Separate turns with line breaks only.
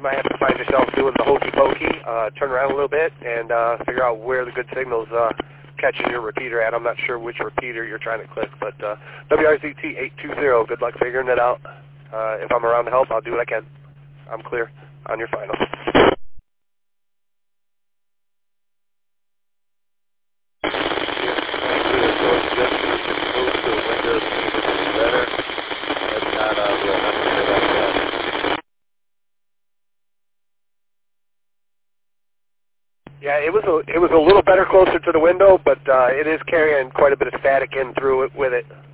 might have to find yourself doing the hokey pokey, turn around a little bit, and figure out where the good signal's catching your repeater at. I'm not sure which repeater you're trying to click, but WRZT820, good luck figuring it out. If I'm around to help, I'll do what I can. I'm clear on your final. Yeah, it was a little better closer to the window, but it is carrying quite a bit of static in through it with it.